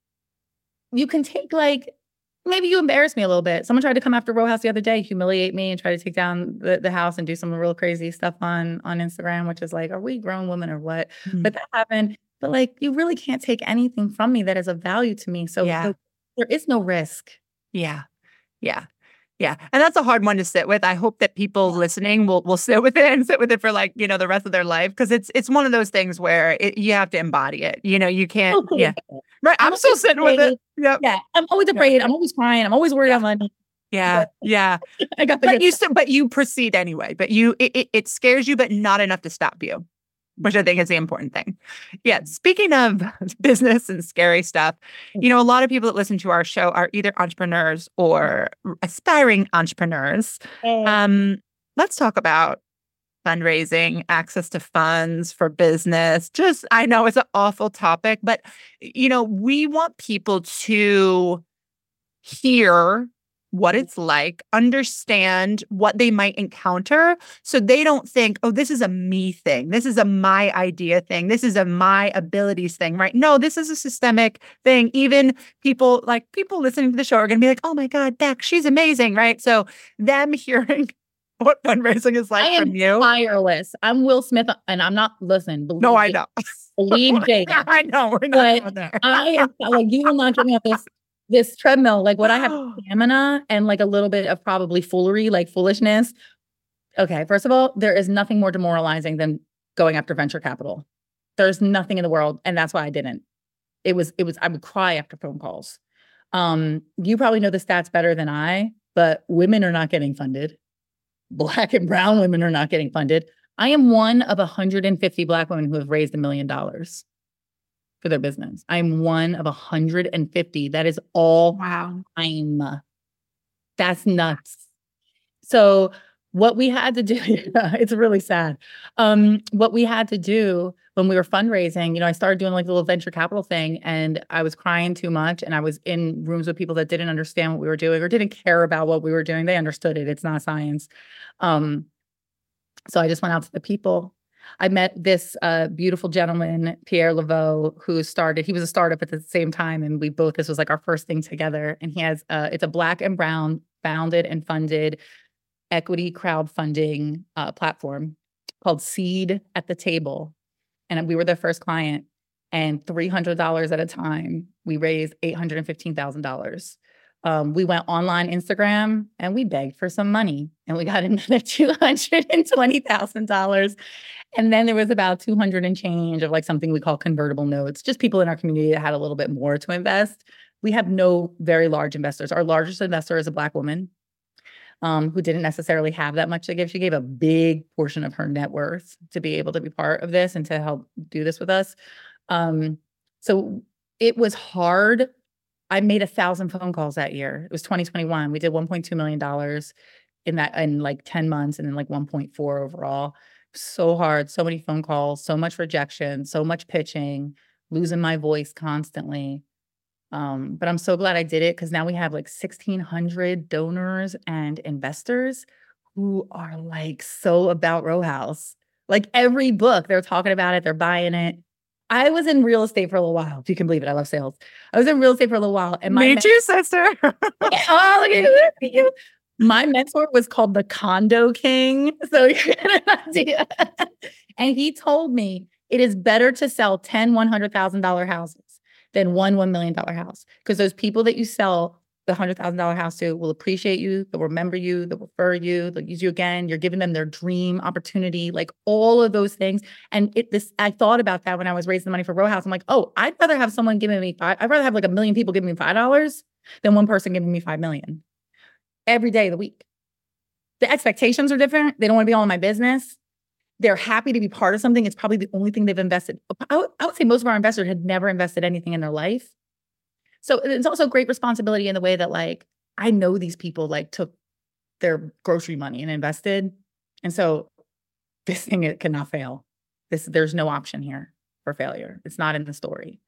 you can take like, maybe you embarrass me a little bit. Someone tried to come after Row House the other day, humiliate me and try to take down the, the house and do some real crazy stuff on, on Instagram, which is like, are we grown women or what? Mm. But that happened. But like, you really can't take anything from me that is of value to me. So Yeah. so there is no risk. Yeah. Yeah. Yeah. And that's a hard one to sit with. I hope that people listening will will sit with it and sit with it for like, you know, the rest of their life. Cause it's it's one of those things where it, you have to embody it. You know, you can't. Okay. Yeah. Right. I'm, I'm still always sitting with it. afraid. Yep. Yeah. I'm always afraid. I'm always crying. I'm always worried Yeah. I'm like, Yeah. Yeah. I got the But good you stuff. still, but you proceed anyway. But you it, it, it scares you, but not enough to stop you, which I think is the important thing. Yeah. Speaking of business and scary stuff, you know, a lot of people that listen to our show are either entrepreneurs or aspiring entrepreneurs. Um, let's talk about fundraising, access to funds for business. Just, I know it's an awful topic, but, you know, we want people to hear what it's like, understand what they might encounter so they don't think, oh, this is a me thing. This is a my idea thing. This is a my abilities thing, right? No, this is a systemic thing. Even people like people listening to the show are going to be like, oh my God, Beck, she's amazing, right? So them hearing what fundraising is like I am from you. tireless. I'm Will Smith, and I'm not, listen, believe No, I Jake. know. Believe Jake. I know. We're not But going there. I am like, you will not get me off this. this treadmill, like what I have stamina and like a little bit of probably foolery, like foolishness. Okay, first of all, there is nothing more demoralizing than going after venture capital. There's nothing in the world, and that's why I didn't. It was, it was, I would cry after phone calls. Um, you probably know the stats better than I, but women are not getting funded. Black and brown women are not getting funded. I am one of one hundred fifty Black women who have raised a million dollars for their business. I'm one of one hundred fifty. That is all Wow. time. That's nuts. So what we had to do, it's really sad. Um, what we had to do when we were fundraising, you know, I started doing like a little venture capital thing, and I was crying too much, and I was in rooms with people that didn't understand what we were doing or didn't care about what we were doing. They understood it. It's not science. Um, so I just went out to the people. I met this uh, beautiful gentleman, Pierre Laveau, who started, he was a startup at the same time. And we both, this was like our first thing together. And he has, uh, it's a Black and brown founded and funded equity crowdfunding uh, platform called Seed at the Table. And we were their first client. And three hundred dollars at a time, we raised eight hundred fifteen thousand dollars. Um, we went online Instagram and we begged for some money, and we got another two hundred twenty thousand dollars. And then there was about two hundred and change of like something we call convertible notes, just people in our community that had a little bit more to invest. We have no very large investors. Our largest investor is a Black woman um, who didn't necessarily have that much to give. She gave a big portion of her net worth to be able to be part of this and to help do this with us. Um, so it was hard. I made a thousand phone calls that year. It was twenty twenty-one. We did one point two million dollars in that in like ten months, and then like one point four overall. So hard, so many phone calls, so much rejection, so much pitching, losing my voice constantly. Um, but I'm so glad I did it, because now we have like sixteen hundred donors and investors who are like so about Row House. Like every book, they're talking about it, they're buying it. I was in real estate for a little while, if you can believe it. I love sales. I was in real estate for a little while. And my Me men- too, sister. oh, look at you. My mentor was called the Condo King. So you get an idea. And he told me it is better to sell ten one hundred thousand dollars houses than one one million dollars house. Because those people that you sell the one hundred thousand dollars house to will appreciate you, they'll remember you, they'll refer you, they'll use you again. You're giving them their dream opportunity, like all of those things. And it, this, I thought about that when I was raising the money for Row House. I'm like, oh, I'd rather have someone giving me five, I'd rather have like a million people giving me five dollars than one person giving me five million every day of the week. The expectations are different. They don't want to be all in my business. They're happy to be part of something. It's probably the only thing they've invested. I would, I would say most of our investors had never invested anything in their life. So it's also great responsibility in the way that like, I know these people like took their grocery money and invested. And so this thing, it cannot fail. This, there's no option here for failure. It's not in the story.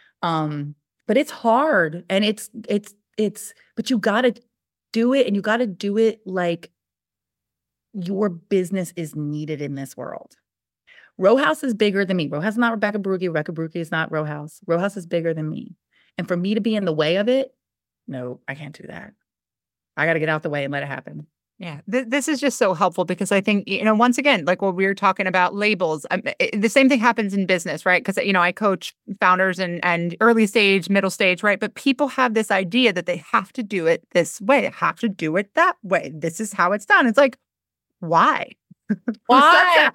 Um, but it's hard, and it's, it's, it's, but you got to do it, and you got to do it like your business is needed in this world. Row House is bigger than me. Row House is not Rebecca Baruchi. Rebecca Baruchi is not Row House. Row House is bigger than me. And for me to be in the way of it, no, I can't do that. I got to get out the way and let it happen. Yeah, th- this is just so helpful, because I think, you know, once again, like what we were talking about labels, um, it, the same thing happens in business, right? Because, you know, I coach founders and, and early stage, middle stage, right? But people have this idea that they have to do it this way. They have to do it that way. This is how it's done. It's like, why? Why?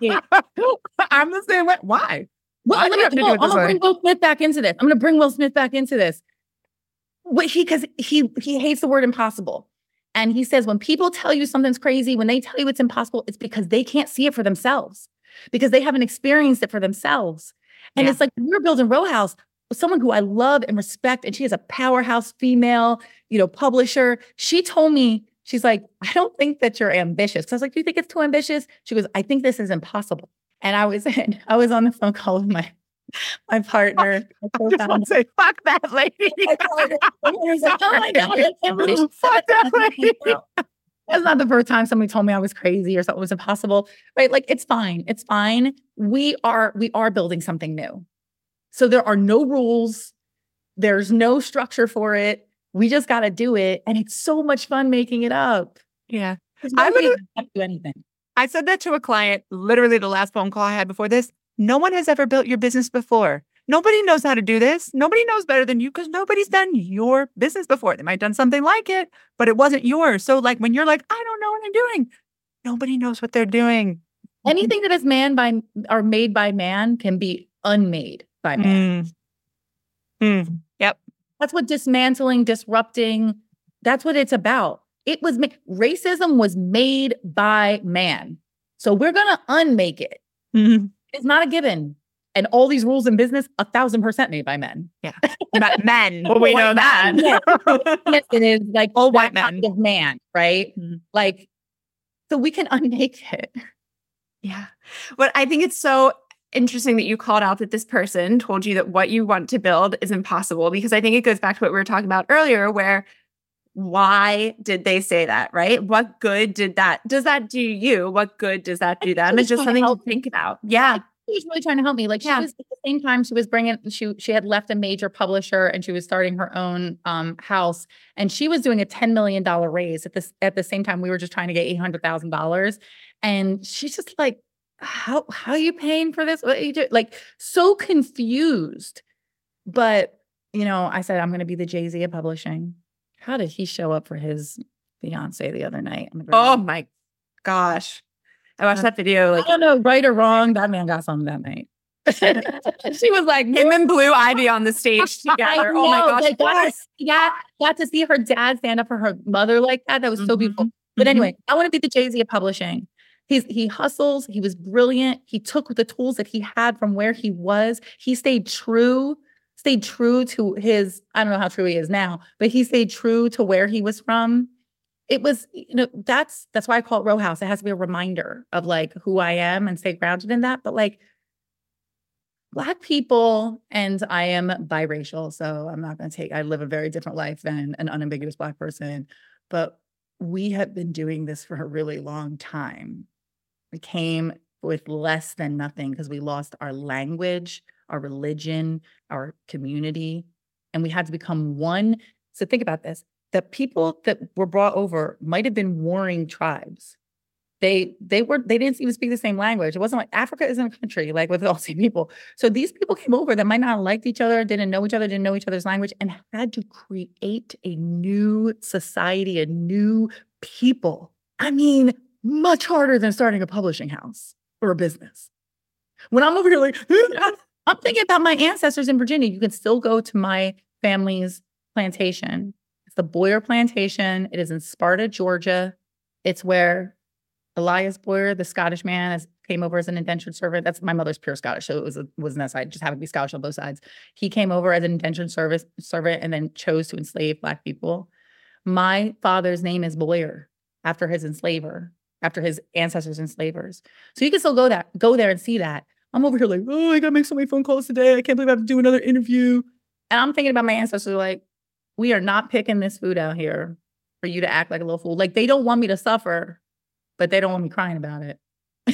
I'm the same way. Why? Well, Why let do me, you have to do well, it I'm this gonna way? bring Will Smith back into this. I'm gonna bring Will Smith back into this. What he because he he hates the word impossible. And he says when people tell you something's crazy, when they tell you it's impossible, it's because they can't see it for themselves, because they haven't experienced it for themselves. And Yeah. it's like when we were building Row House, someone who I love and respect, and she is a powerhouse female, you know, publisher. She told me, she's like, I don't think that you're ambitious. So I was like, do you think it's too ambitious? She goes, I think this is impossible. And I was I was on the phone call with my my partner. I just want to say, fuck that lady. My partner was like, oh my God, I can't believe she Fuck said that that. lady. That's not the first time somebody told me I was crazy or something was impossible, right? Like, it's fine. It's fine. We are, we are building something new. So there are no rules. There's no structure for it. We just got to do it. And it's so much fun making it up. Yeah. There's I no reason literally- not to do anything. I said that to a client, literally the last phone call I had before this. No one has ever built your business before. nobody knows how to do this. Nobody knows better than you because nobody's done your business before. They might have done something like it, but it wasn't yours. So like when you're like, I don't know what I'm doing, nobody knows what they're doing. Anything that is man by or made by man can be unmade by man. Mm. Mm. Yep. That's what dismantling, disrupting, that's what it's about. It was ma- racism was made by man. So we're going to unmake it. Mm-hmm. It's not a given. And all these rules in business, a thousand percent made by men. Yeah. Men. Well, we know that. Yes, it is like all that white men. kind of man, right? Mm-hmm. Like, so we can unmake it. Yeah. But I think it's so interesting that you called out that this person told you that what you want to build is impossible, because I think it goes back to what we were talking about earlier, where why did they say that, right? What good did that, does that do you? What good does that do them? It's just something to think about. Yeah. She was really trying to help me. Like she Yeah. was at the same time she was bringing, she, she had left a major publisher and she was starting her own um, house, and she was doing a ten million dollars raise at this, at the same time we were just trying to get eight hundred thousand dollars. And she's just like, how, how are you paying for this? What are you doing? Like so confused. But, you know, I said, I'm going to be the Jay-Z of publishing. How did he show up for his fiance the other night? Oh my gosh. I watched that video. Like, I don't know, right or wrong, that man got something that night. She was like, him and Blue Ivy on the stage together. Oh my gosh. Like, got, yeah, got to see her dad stand up for her mother like that. That was so Mm-hmm. beautiful. But anyway, I want to be the Jay-Z of publishing. He's, he hustles. He was brilliant. He took the tools that he had from where he was. He stayed true, stayed true to his, I don't know how true he is now, but he stayed true to where he was from. It was, you know, that's, that's why I call it Row House. It has to be a reminder of like who I am and stay grounded in that. But like Black people, and I am biracial, so I'm not going to take, I live a very different life than an unambiguous Black person, but we have been doing this for a really long time. We came with less than nothing because we lost our language, our religion, our community, and we had to become one. So think about this. The people that were brought over might have been warring tribes. They they were they didn't even speak the same language. It wasn't like Africa isn't a country like with all the same people. So these people came over that might not have liked each other, didn't know each other, didn't know each other's language, and had to create a new society, a new people. I mean, much harder than starting a publishing house or a business. When I'm over here like, I'm thinking about my ancestors in Virginia. You can still go to my family's plantation. It's the Boyer Plantation. It is in Sparta, Georgia. It's where Elias Boyer, the Scottish man, has, came over as an indentured servant. That's my mother's pure Scottish, so it was a, wasn't that side. Just happened to be Scottish on both sides. He came over as an indentured service servant and then chose to enslave Black people. My father's name is Boyer after his enslaver, after his ancestors enslavers. So you can still go that go there and see that. I'm over here like, oh, I gotta make so many phone calls today. I can't believe I have to do another interview. And I'm thinking about my ancestors like, we are not picking this food out here for you to act like a little fool. Like they don't want me to suffer, but they don't want me crying about it.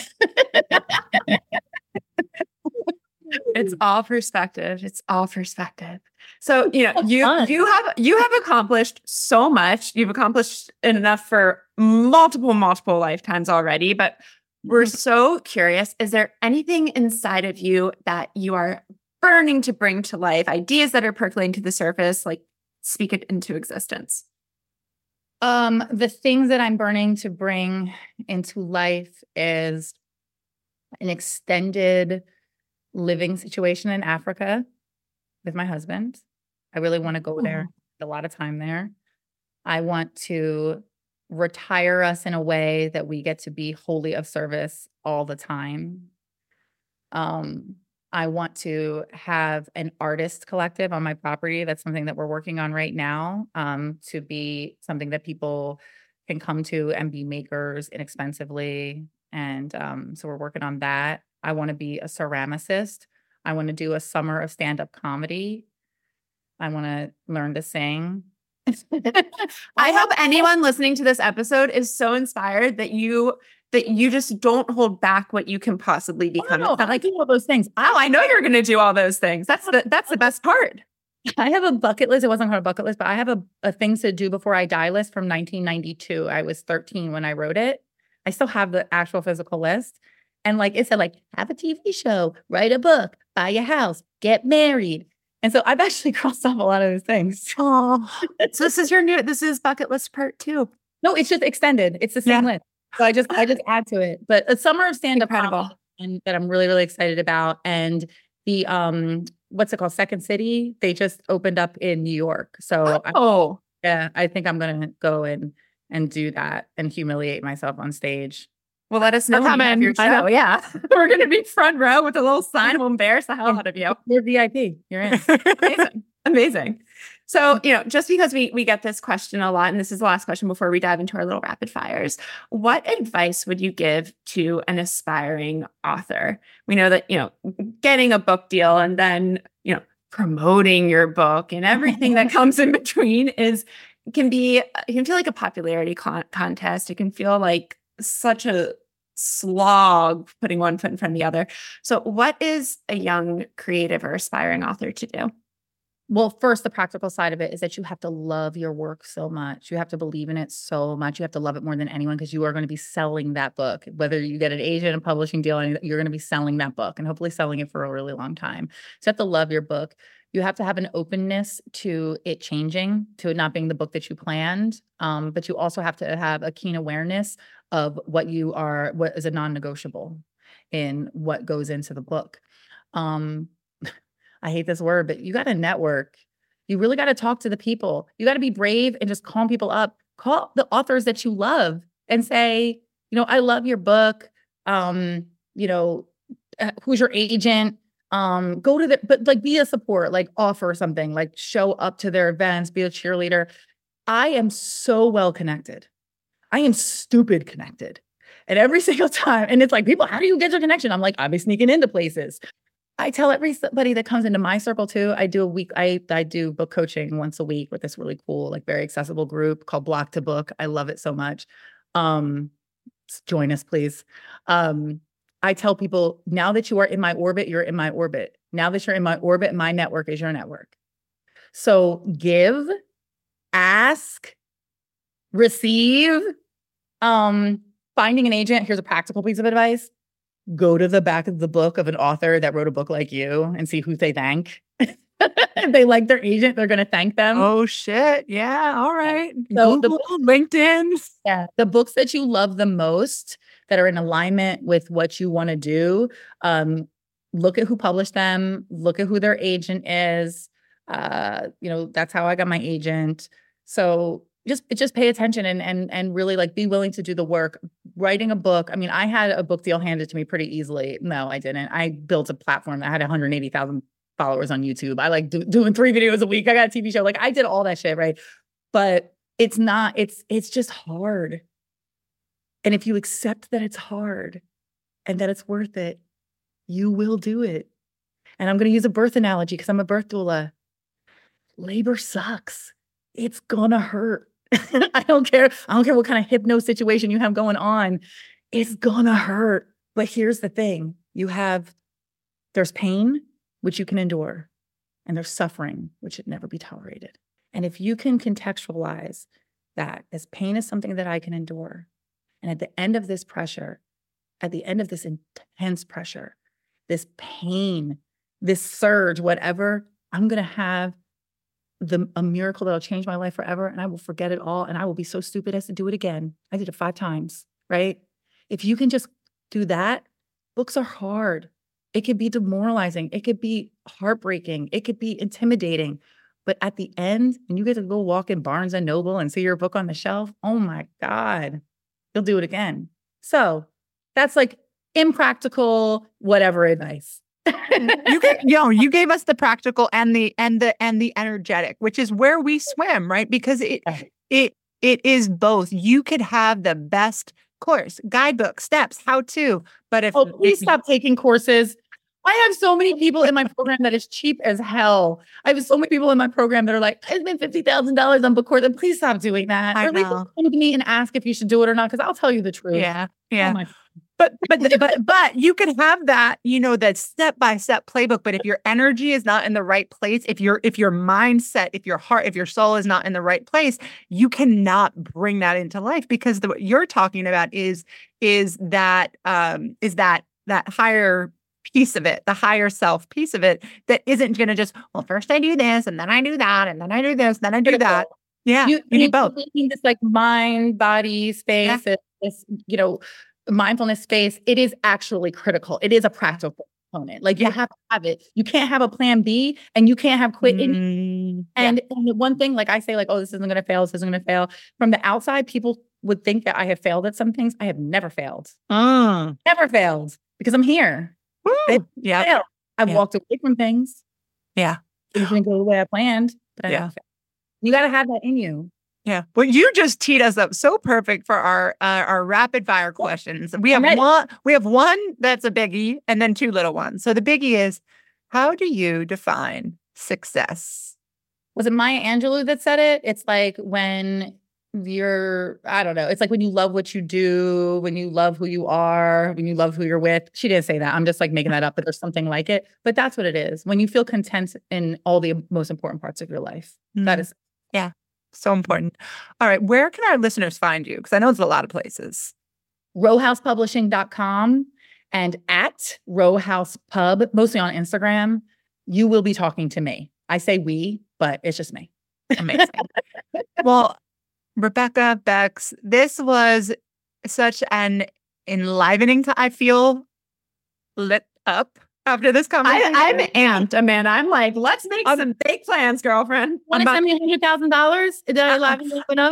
It's all perspective. It's all perspective. So, you know, you fun. you have you have accomplished so much. You've accomplished enough for multiple, multiple lifetimes already, but we're so curious. Is there anything inside of you that you are burning to bring to life? Ideas that are percolating to the surface, like speak it into existence? Um, the things that I'm burning to bring into life is an extended living situation in Africa with my husband. I really want to go there, a lot of time there. I want to retire us in a way that we get to be wholly of service all the time. Um, I want to have an artist collective on my property. That's something that we're working on right now, um, to be something that people can come to and be makers inexpensively. And um, so we're working on that. I want to be a ceramicist. I want to do a summer of stand-up comedy. I want to learn to sing. I hope anyone listening to this episode is so inspired that you that you just don't hold back what you can possibly become. Oh, no, It's not I like, do all those things. oh, I know you're going to do all those things. That's the that's the best part. I have a bucket list. It wasn't called a bucket list, but I have a, a things to do before I die list from nineteen ninety-two. I was thirteen when I wrote it. I still have the actual physical list. And like it said, like, have a T V show, write a book, buy a house, get married. And so I've actually crossed off a lot of those things. Oh, so this is your new, this is bucket list part two. No, it's just extended. It's the same Yeah. list. So I just, I just add to it. But a summer of stand-up Incredible. comedy and that I'm really, really excited about. And the, um, what's it called? Second City. They just opened up in New York. So I, Oh, yeah, I think I'm going to go and, and do that and humiliate myself on stage. well, let us know We're when you have coming. your I know. show. Yeah. We're going to be front row with a little sign. We'll embarrass the hell out of you. You're V I P. You're in. Amazing. Amazing. So, you know, just because we we get this question a lot, and this is the last question before we dive into our little rapid fires, what advice would you give to an aspiring author? We know that, you know, getting a book deal and then, you know, promoting your book and everything that comes in between is can be, it can feel like a popularity con- contest. It can feel like such a slog putting one foot in front of the other. So what is a young creative or aspiring author to do? Well, first, the practical side of it is that you have to love your work so much. You have to believe in it so much. You have to love it more than anyone because you are going to be selling that book. Whether you get an agent, a publishing deal, and you're going to be selling that book and hopefully selling it for a really long time. So you have to love your book. You have to have an openness to it changing, to it not being the book that you planned. Um, but you also have to have a keen awareness of what you are, what is a non-negotiable in what goes into the book. Um, I hate this word, but you got to network. You really got to talk to the people. You got to be brave and just call people up. Call the authors that you love and say, you know, I love your book. Um, you know, uh, who's your agent? Um, go to the, but like be a support, like offer something, like show up to their events, be a cheerleader. I am so well connected. I am stupid connected. And every single time, and it's like, people, how do you get your connection? I'm like, I'll be sneaking into places. I tell everybody that comes into my circle too, I do a week, I I do book coaching once a week with this really cool, like very accessible group called Block to Book. I love it so much. Um, join us, please. Um, I tell people, now that you are in my orbit, you're in my orbit. Now that you're in my orbit, my network is your network. So give, ask, receive, um, finding an agent. Here's a practical piece of advice. Go to the back of the book of an author that wrote a book like you and see who they thank. If they like their agent, they're going to thank them. Oh, shit. Yeah. All right. So the- Google, LinkedIn. Yeah. The books that you love the most that are in alignment with what you want to do, um, look at who published them, look at who their agent is. Uh, you know, that's how I got my agent. So just just pay attention and and and really like be willing to do the work. Writing a book. I mean, I had a book deal handed to me pretty easily. No, I didn't. I built a platform that had one hundred eighty thousand followers on YouTube. I like do, doing three videos a week. I got a T V show. Like I did all that shit, right? But it's not, it's it's just hard. And if you accept that it's hard and that it's worth it, you will do it. And I'm going to use a birth analogy because I'm a birth doula. Labor sucks. It's gonna hurt. I don't care. I don't care what kind of hypno situation you have going on. It's gonna hurt. But here's the thing. You have, there's pain, which you can endure. And there's suffering, which should never be tolerated. And if you can contextualize that as pain is something that I can endure. And at the end of this pressure, at the end of this intense pressure, this pain, this surge, whatever, I'm gonna have the a miracle that'll change my life forever, and I will forget it all, and I will be so stupid as to do it again. I did it five times, right? If you can just do that, books are hard. It could be demoralizing. It could be heartbreaking. It could be intimidating. But at the end, when you get to go walk in Barnes and Noble and see your book on the shelf, oh my God, you'll do it again. So that's like impractical, whatever advice. you gave, you know, you gave us the practical and the and the and the energetic, which is where we swim, right? Because it it it is both. You could have the best course, guidebook, steps, how to, but if oh, please stop taking courses. I have so many people in my program that is cheap as hell. I have so many people in my program that are like, I spent fifty thousand dollars on book course. And please stop doing that. I or at least know. come to me and ask if you should do it or not, because I'll tell you the truth. yeah, Oh yeah. my- But but but but you can have that, you know, that step by step playbook. But if your energy is not in the right place, if your if your mindset, if your heart, if your soul is not in the right place, you cannot bring that into life because the, what you're talking about is is that um is that that higher piece of it, the higher self piece of it that isn't going to just, well, first I do this and then I do that and then I do this, then I do that. Yeah, you, you need both. In this like mind, body space, yeah. this, you know, mindfulness space, it is actually critical. It is a practical component. Like you yeah. have to have it. You can't have a plan B and you can't have quit. Mm, and, yeah. and the one thing, like I say, like, oh, this isn't going to fail. This isn't going to fail. From the outside, people would think that I have failed at some things. I have never failed. Mm. Never failed because I'm here. Yeah. I've yeah. walked away from things. Yeah. It didn't go the way I planned, but I yeah. never failed. You got to have that in you. Yeah. Well, you just teed us up so perfect for our uh, our rapid fire questions. We have one. We have one that's a biggie, and then two little ones. So the biggie is, how do you define success? Was it Maya Angelou that said it? It's like when you're, I don't know. It's like when you love what you do, when you love who you are, when you love who you're with. She didn't say that. I'm just like making that up, but there's something like it. But that's what it is. When you feel content in all the most important parts of your life. Mm. That is. Yeah. So important. All right. Where can our listeners find you? Because I know it's a lot of places. row house publishing dot com and at Row House Pub, mostly on Instagram. You will be talking to me. I say we, but it's just me. Amazing. Well, Rebecca Bex, this was such an enlivening time. I feel lit up after this conversation. I, I'm amped, Amanda. I'm like, let's make um, some big plans, girlfriend. Want to send me one hundred thousand dollars? Did I liven you up?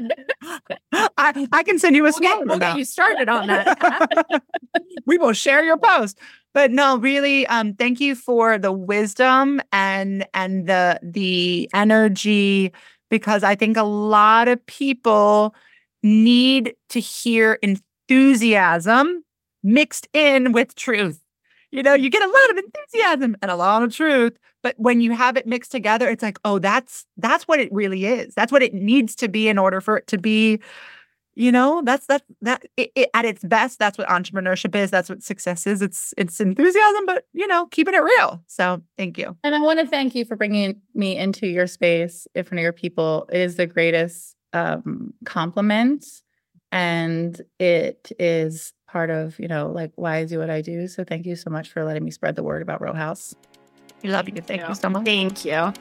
I, I can send you a we'll small get, We'll get you started on that. We will share your post. But no, really, um, thank you for the wisdom and and the the energy, because I think a lot of people need to hear enthusiasm mixed in with truth. You know, you get a lot of enthusiasm and a lot of truth, but when you have it mixed together, it's like, oh, that's that's what it really is. That's what it needs to be in order for it to be, you know, that's that that it, it, at its best. That's what entrepreneurship is. That's what success is. It's it's enthusiasm, but you know, keeping it real. So thank you. And I want to thank you for bringing me into your space in front of your people. It is the greatest um, compliment, and it is part of, you know, like why I do what I do. So thank you so much for letting me spread the word about Row House. We love you. Thank, thank you. you so much. Thank you.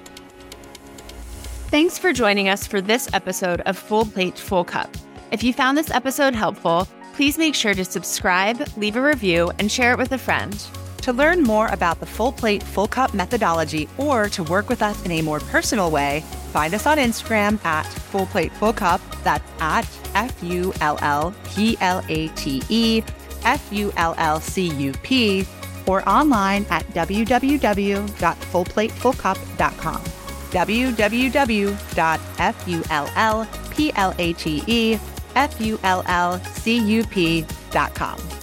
Thanks for joining us for this episode of Full Plate, Full Cup. If you found this episode helpful, please make sure to subscribe, leave a review, and share it with a friend. To learn more about the Full Plate, Full Cup methodology or to work with us in a more personal way, find us on Instagram at Full Plate, Full Cup. That's at F U L L P L A T E F U L L C U P or online at w w w dot full plate full cup dot com. w w w dot full plate F U L L C U P dot com.